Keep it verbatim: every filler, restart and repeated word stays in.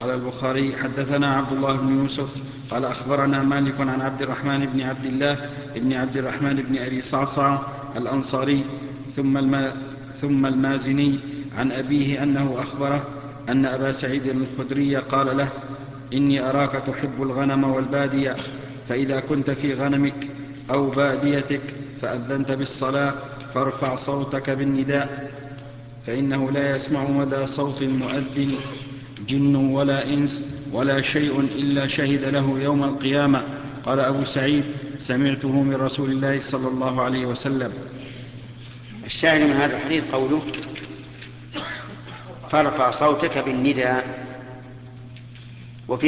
قال البخاري: حدثنا عبد الله بن يوسف قال أخبرنا مالك عن عبد الرحمن بن عبد الله بن عبد الرحمن بن أبي صعصع الأنصاري ثم, الما ثم المازني عن أبيه أنه أخبره أن أبا سعيد الخدري قال له: إني أراك تحب الغنم والبادية، فإذا كنت في غنمك أو باديتك فأذنت بالصلاة فارفع صوتك بالنداء، فإنه لا يسمع مدى صوت المؤذن جن ولا إنس ولا شيء إلا شهد له يوم القيامة. قال أبو سعيد: سمعته من رسول الله صلى الله عليه وسلم. الشاهد من هذا الحديث قوله: فارفع صوتك بالنداء،